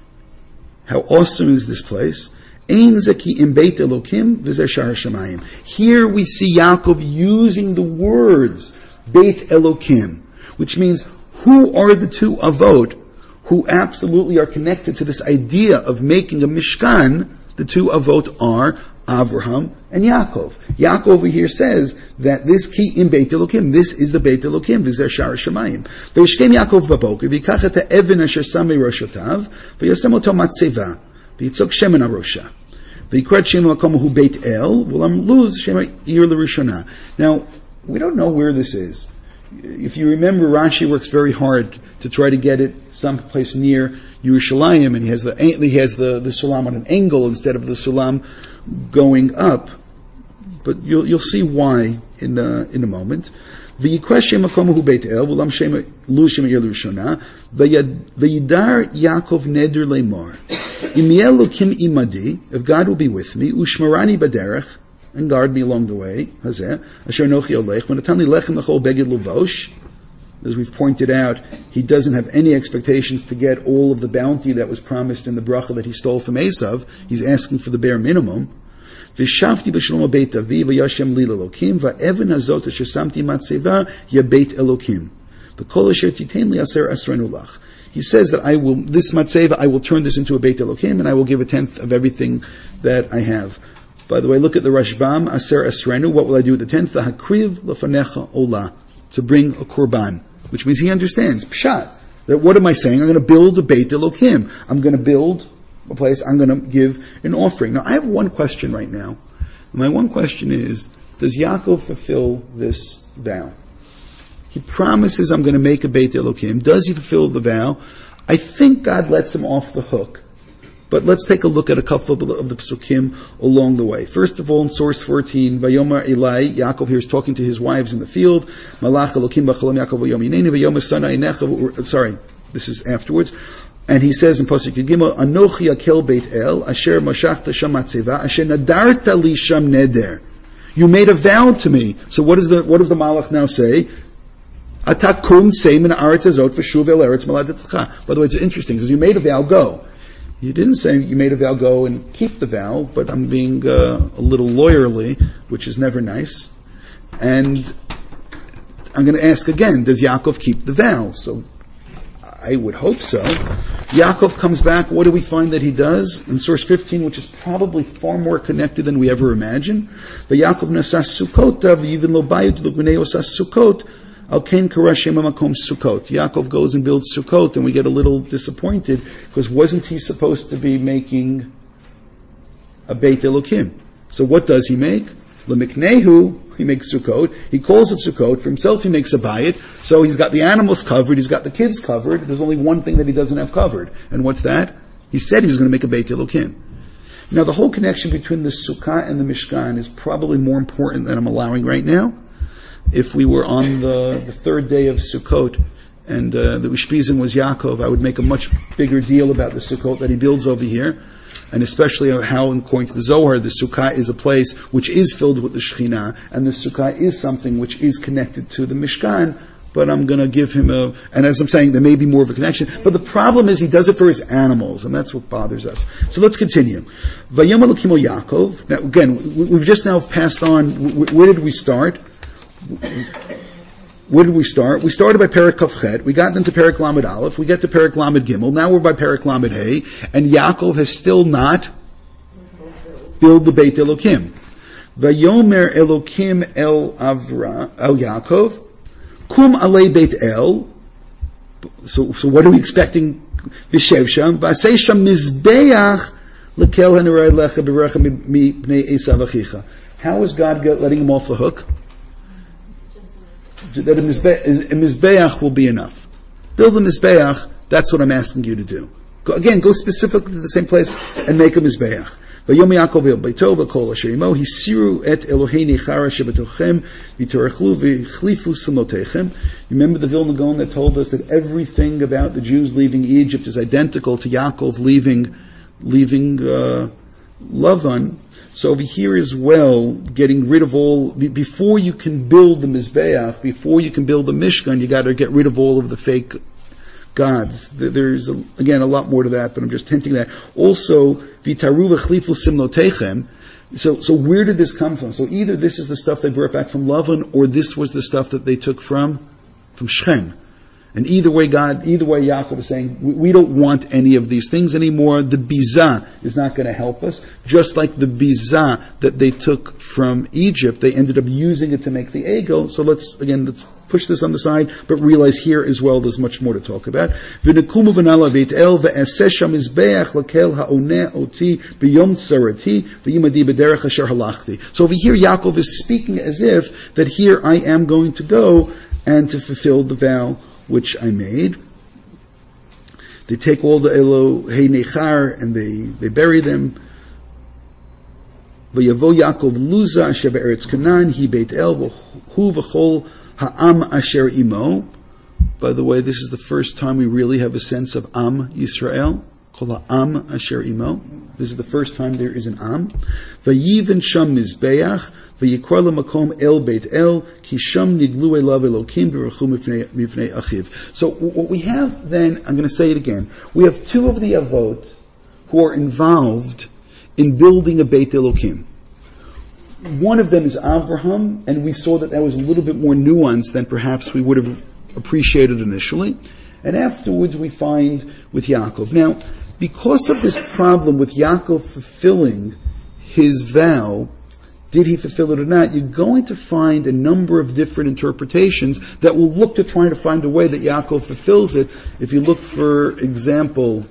How awesome is this place? Ein zeki im beit Elokim v'zeh shar hashamayim. Here we see Yaakov using the words Beit Elokim, which means who are the two avot who absolutely are connected to this idea of making a Mishkan. The two avot are Avraham and Yaakov. Yaakov over here says that this ki im Beit Elokim, this is the Beit Elokim, v'zeh shar hashamayim. V'yishkem Yaakov b'boker, v'yikach et ha'even asher sam me'roshotav, v'yasem oto matzeva, v'yitzok shemen arosha. V'yikrat shem ha'makom hu Beit El, v'lam luz shem ha'ir l'rishona. Now, we don't know where this is. If you remember, Rashi works very hard to try to get it someplace near Yerushalayim, and he has the sulam on an angle instead of the sulam going up. But you'll see why in a moment. V'yikra shem ha'makom hu Beit El, v'lam shem luz shem ha'ir l'rishona, v'yidar Yaakov neder le'mar. Im Elokim imadi, if God will be with me, ushmarani baderech, and guard me along the way. Hazeh, asher nochi olech, v'natan li lechem l'chol beged luvosh. As we've pointed out, he doesn't have any expectations to get all of the bounty that was promised in the bracha that he stole from Esav. He's asking for the bare minimum. V'shavti b'shalom beit avi v'yashem li l'elokim v'evan hazot asher samti matzeva ya beit elokim v'kol asher titein li aser asrenu lach. He says that this matzeva, I will turn this into a beit elokim, and I will give 1/10 of everything that I have. By the way, look at the Rashbam, Aser Esrenu. What will I do with the 10th? The Hakriv Lefanecha Olah, to bring a korban, which means he understands, Pshat, that what am I saying? I'm going to build a Beit Elokim. I'm going to build a place, I'm going to give an offering. Now, I have one question right now. My one question is, does Yaakov fulfill this vow? He promises, I'm going to make a Beit Elokim. Does he fulfill the vow? I think God lets him off the hook. But let's take a look at a couple of the psukim along the way. First of all, in source 14, Vayomar Elai, Yaakov here is talking to his wives in the field. Malach Elokim b'cholam Yaakov v'yom yineni v'yom esana inecha. Sorry, this is afterwards. And he says in Pasuk Gimel, Anochi akel Beit El, asher mashachta sham matzeva, asher nadarta li sham neder. You made a vow to me. So what does the Malach now say? Atakum seim in aretz azot v'shuv el eretz maladetecha. By the way, it's interesting because you made a vow, go. You didn't say you made a vow, go and keep the vow, but I'm being a little lawyerly, which is never nice. And I'm going to ask again, does Yaakov keep the vow? So I would hope so. Yaakov comes back, what do we find that he does? In source 15, which is probably far more connected than we ever imagined. Yaakov nasas sukkot, even lo bayut l'gnei osas sukkot, al ken karashem makom sukkot. Yaakov goes and builds sukkot, and we get a little disappointed because wasn't he supposed to be making a Beit Elokim? So what does he make? Lemiknehu, he makes sukkot. He calls it sukkot. For himself, he makes a bayit. So he's got the animals covered. He's got the kids covered. There's only one thing that he doesn't have covered, and what's that? He said he was going to make a Beit Elokim. Now, the whole connection between the sukkah and the mishkan is probably more important than I'm allowing right now. If we were on the third day of Sukkot and the Ushpizim was Yaakov, I would make a much bigger deal about the Sukkot that he builds over here, and especially how, according to the Zohar, the Sukkah is a place which is filled with the Shekhinah, and the Sukkah is something which is connected to the Mishkan, but I'm going to give him and as I'm saying, there may be more of a connection, but the problem is he does it for his animals, and that's what bothers us. So let's continue. Vayom Elokim o Yaakov. Now again, we've just now passed on, where did we start? Where did we start? We started by Perek Kaf Chet. We got into Perek Lamed Aleph. We get to Perek Lamed Gimel. Now we're by Perek Lamed Hey. And Yaakov has still not built the Beit Elokim. Vayomer Elokim el Yaakov. Kum alei Beit El. So what are we expecting? Vishev Sham. Vasei Sham Mizbeach lekel hanerai lecha b'recha mipnei Esav achicha. How is God letting him off the hook? That a Mizbeach will be enough. Build a Mizbeach, that's what I'm asking you to do. Go specifically to the same place and make a Mizbeach. Vayom Yaakov el beito v'kol asher imo hisiru et Elohei nechara shebetochem v'torachlu v'chlifu simotechem. Remember the Vilna Gaon that told us that everything about the Jews leaving Egypt is identical to Yaakov leaving Lavan. So over here as well, getting rid of all, before you can build the Mizbeach, before you can build the Mishkan, you got to get rid of all of the fake gods. There's, again, a lot more to that, but I'm just hinting that. Also, Vitaru v'chlifu simnotechem. So where did this come from? So either this is the stuff they brought back from Lavan, or this was the stuff that they took from Shechem. And either way, Yaakov is saying, we don't want any of these things anymore. The Bizah is not going to help us. Just like the Bizah that they took from Egypt, they ended up using it to make the Egel. So let's push this on the side, but realize here as well there's much more to talk about. So over here Yaakov is speaking as if that here I am going to go and to fulfill the vow which I made. They take all the Elohei Nechar and they bury them. V'yavo Yaakov Luza asher be'eretz Canaan hi Beit El v'hu v'chol ha'am asher imo. By the way, this is the first time we really have a sense of Am Yisrael. Kol ha'am asher imo. This is the first time there is an Am. V'yiven sham mizbeach. V'yikor l'makom el Beit El ki sham nidlu elav Elokim b'rachu mifnei achiv. So what we have then, I'm going to say it again, we have two of the Avot who are involved in building a Beit Elokim. One of them is Avraham, and we saw that was a little bit more nuanced than perhaps we would have appreciated initially. And afterwards we find with Yaakov. Now, because of this problem with Yaakov fulfilling his vow, did he fulfill it or not, you're going to find a number of different interpretations that will look to try to find a way that Yaakov fulfills it. If you look, for example,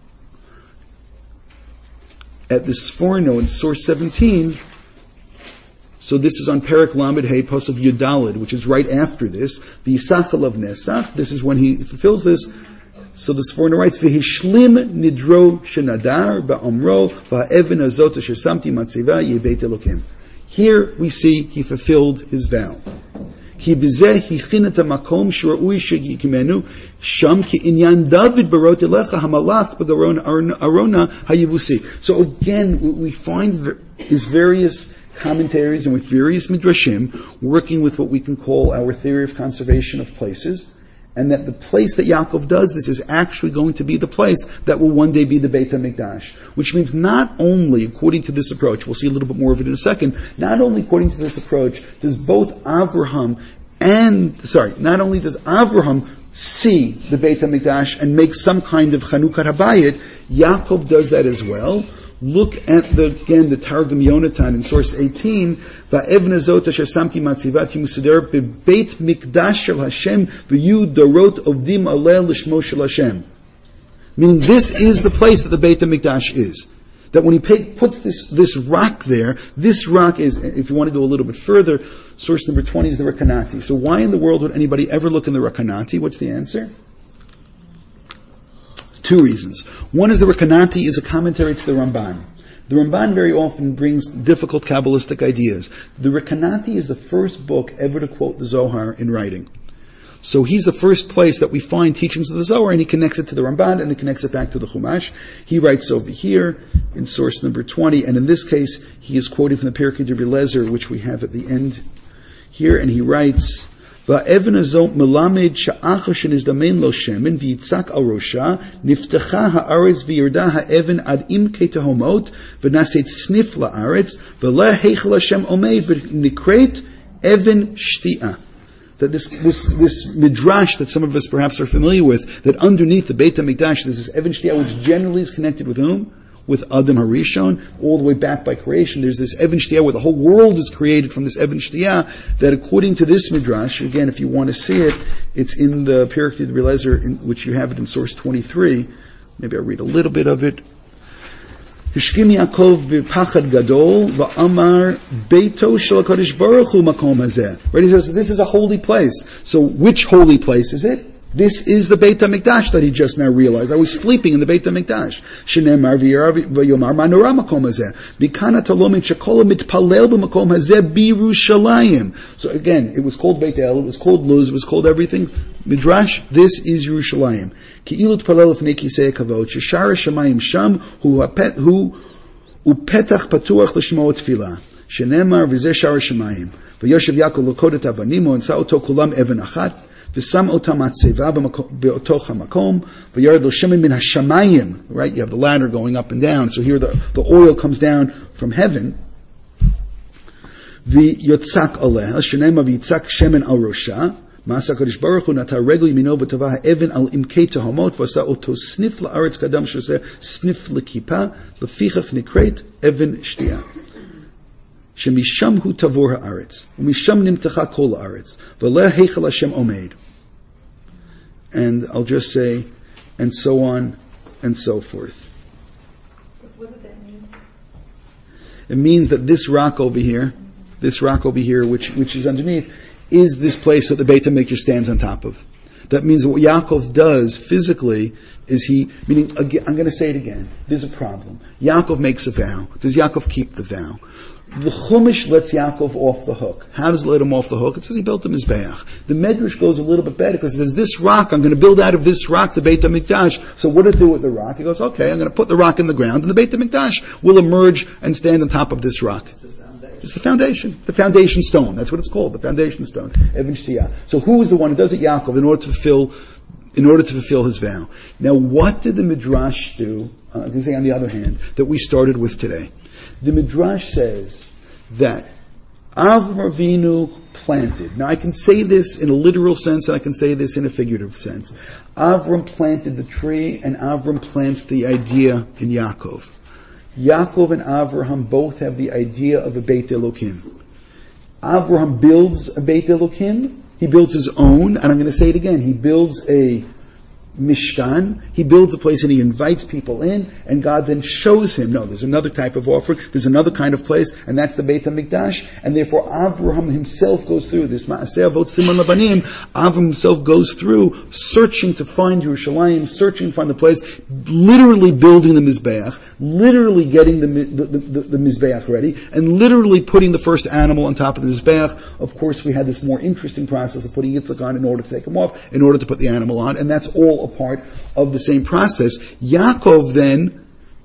at the Sforno in source 17, so this is on Perek Lamed Hey Pasuk Yudalid, which is right after this. V'yisachal Nesach. This is when he fulfills this. So the Sforno writes, "V'hishlim nidro shenadar ba'amro ba'evin azot asher samti matziva yebeit Elokim." Here we see he fulfilled his vow. Ki b'zeh hichin et hamakom sh'ra'ui sheyikimenu sham ki inyan David barot elecha hamalach b'garon arona hayevusi. So again, we find his various commentaries and with various midrashim working with what we can call our theory of conservation of places, and that the place that Yaakov does this is actually going to be the place that will one day be the Beit HaMikdash. Which means not only, according to this approach, we'll see a little bit more of it in a second, not only according to this approach does Avraham see the Beit HaMikdash and make some kind of Chanukah Habayit, Yaakov does that as well. Look at the Targum Yonatan in source 18. Va'evna zot asher samti matzivat yimusuder bebeit mikdash shel Hashem v'yu dorot ovdim aleh l'shmo shel Hashem. Meaning this is the place that the Beit HaMikdash is. That when he puts this rock there, this rock is, if you want to go a little bit further, source number 20 is the Rekanati. So why in the world would anybody ever look in the Rekanati? What's the answer? Two reasons. One is the Rekanati is a commentary to the Ramban. The Ramban very often brings difficult Kabbalistic ideas. The Rekanati is the first book ever to quote the Zohar in writing. So he's the first place that we find teachings of the Zohar, and he connects it to the Ramban, and he connects it back to the Chumash. He writes over here in source number 20, and in this case, he is quoting from the Pirkei Rabbi Eliezer, which we have at the end here, and he writes, "Va'evin azot melamed sha'acha shenizdamen lo shemen v'yitzak al rosha niftacha ha'aretz v'yirda ha'evin ad imkei tehomot v'naset snif la'aretz v'leh heichel Hashem omeid v'nikret evin shti'ah." That this midrash that some of us perhaps are familiar with, that underneath the Beit HaMikdash there's this Even Shti'ah, which generally is connected with whom? With Adam Harishon, all the way back by creation. There's this Even Shti'ah where the whole world is created from this Even Shti'ah, that according to this midrash, again, if you want to see it, it's in the Pirkei Rabbi Eliezer, which you have it in source 23. Maybe I'll read a little bit of it. Hishkim Yaakov b'pachad gadol va'amar beito shel HaKadosh Baruch Hu makom hazeh. Right? He says this is a holy place. So which holy place is it? This is the Beit HaMikdash that he just now realized. I was sleeping in the Beit HaMikdash. Shenemar v'yomar manora makom hazeh. Bikana talomin shekol mitpalel b'makom hazeh b'Yerushalayim. So again, it was called Beit El, it was called Luz, it was called everything. Midrash, this is Yerushalayim. Ki'ilu t'palel l'fnei kisei kavod, sheshara shamayim sham, hu upetach patuach l'shmo tefillah. Shenemar v'zeh shara shamayim. V'yoshev Yaakov l'kodet avanimo, and sa'oto kulam even achat. V'sam otam atzeva be'otoch hamakom v'yared lo shemen min hashamayim. Right, you have the ladder going up and down. So here the oil comes down from heaven. V'yotzak aleh shenema v'yitzak shemen al rosha. Ma'asa Kadosh Baruch Hu nata regel yimino v'tava ha'even al imkei tahomot v'asa oto snif la'aretz kadam shoseh snif l'kipa l'fichach nikreit even shtiya. Shemisham hu tavor ha'aretz, u'misham nimtecha kol ha'aretz, v'leh heichel Hashem omeid. And I'll just say, and so on, and so forth. What does that mean? It means that this rock over here, which is underneath, is this place that the Beit HaMikdash stands on top of. That means what Yaakov does physically is meaning, again, I'm going to say it again, there's a problem. Yaakov makes a vow. Does Yaakov keep the vow? The Chumash lets Yaakov off the hook. How does it let him off the hook? It says he built the Mizbeach. The Medrash goes a little bit better because it says, this rock, I'm going to build out of this rock the Beit HaMikdash. So what do it do with the rock? He goes, okay, I'm going to put the rock in the ground and the Beit HaMikdash will emerge and stand on top of this rock. It's the foundation. The foundation stone. That's what it's called. The foundation stone. Even Shtiyah. So who is the one who does it? Yaakov, in order to fulfill his vow. Now what did the Midrash do, I'm going to say on the other hand, that we started with today? The Midrash says that Avram Avinu planted. Now I can say this in a literal sense and I can say this in a figurative sense. Avram planted the tree and Avram plants the idea in Yaakov. Yaakov and Avraham both have the idea of a Beit Elokim. Avraham builds a Beit Elokim. He builds his own, and I'm going to say it again. He builds a Mishkan. He builds a place and he invites people in, and God then shows him, no, there's another type of offering, there's another kind of place, and that's the Beit HaMikdash, and therefore Avraham himself goes through this Ma'aseh Avot Siman Labanim. Avraham himself goes through searching to find Yerushalayim, searching to find the place, literally building the Mizbeach, literally getting the Mizbeach ready, and literally putting the first animal on top of the Mizbeach. Of course, we had this more interesting process of putting Yitzchak on in order to take him off, in order to put the animal on, and that's all a part of the same process. Yaakov then,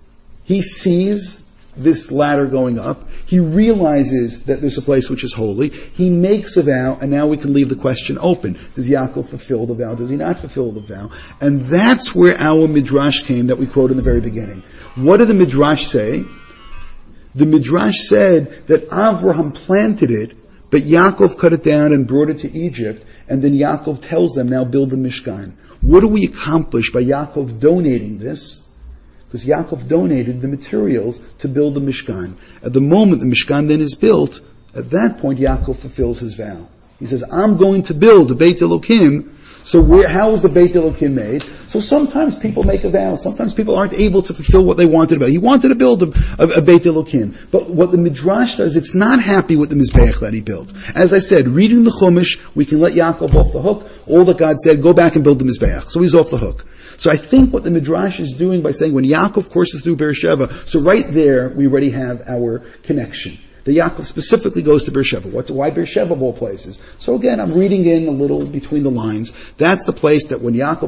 he sees this ladder going up. He realizes that there's a place which is holy. He makes a vow, and now we can leave the question open. Does Yaakov fulfill the vow? Does he not fulfill the vow? And that's where our Midrash came that we quoted in the very beginning. What did the Midrash say? The Midrash said that Avraham planted it, but Yaakov cut it down and brought it to Egypt, and then Yaakov tells them, now build the Mishkan. What do we accomplish by Yaakov donating this? Because Yaakov donated the materials to build the Mishkan. At the moment the Mishkan then is built, at that point Yaakov fulfills his vow. He says, I'm going to build a Beit Elokim. So how is the Beit Elokim made? So sometimes people make a vow. Sometimes people aren't able to fulfill what they wanted to. He wanted to build a Beit Elokim. But what the Midrash does, it's not happy with the Mizbeach that he built. As I said, reading the Chumash, we can let Yaakov off the hook. All that God said, go back and build the Mizbeach. So he's off the hook. So I think what the Midrash is doing by saying when Yaakov courses through Beersheba, so right there we already have our connection. The Yaakov specifically goes to Beersheba. Why Beersheba of all places? So again, I'm reading in a little between the lines. That's the place that when Yaakov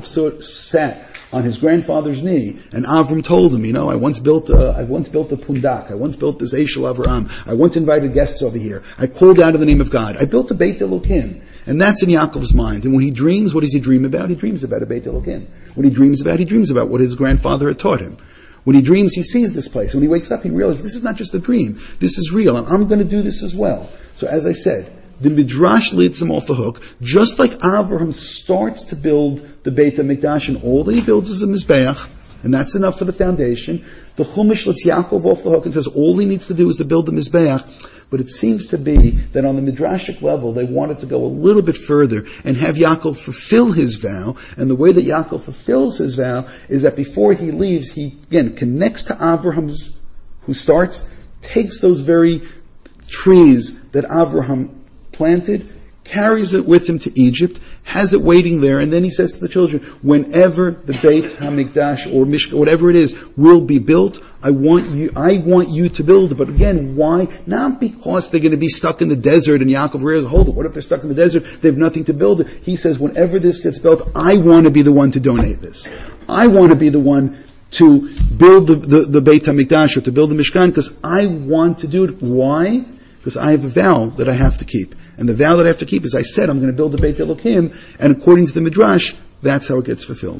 sat on his grandfather's knee, and Avram told him, I once built a pundak. I once built this Eshel Avraham. I once invited guests over here. I called out in the name of God. I built a Beit Elokim. And that's in Yaakov's mind. And when he dreams, what does he dream about? He dreams about a Beit Elokim. When he dreams about what his grandfather had taught him. When he dreams, he sees this place. When he wakes up, he realizes this is not just a dream. This is real, and I'm going to do this as well. So as I said, the Midrash leads him off the hook, just like Avraham starts to build the Beit HaMikdash, and all that he builds is a Mizbeach, and that's enough for the foundation. The Chumash lets Yaakov off the hook and says all he needs to do is to build the Mizbeach. But it seems to be that on the Midrashic level, they wanted to go a little bit further and have Yaakov fulfill his vow. And the way that Yaakov fulfills his vow is that before he leaves, he, again, connects to Abraham's, who starts, takes those very trees that Abraham planted, carries it with him to Egypt, has it waiting there, and then he says to the children, whenever the Beit HaMikdash or Mishkan, whatever it is, will be built, I want you to build it. But again, why? Not because they're going to be stuck in the desert and Yaakov realizes, hold it, what if they're stuck in the desert? They have nothing to build it. He says, whenever this gets built, I want to be the one to donate this. I want to be the one to build the Beit HaMikdash or to build the Mishkan because I want to do it. Why? Because I have a vow that I have to keep. And the vow that I have to keep is I said I'm going to build the Beit Elokim, and according to the Midrash, that's how it gets fulfilled.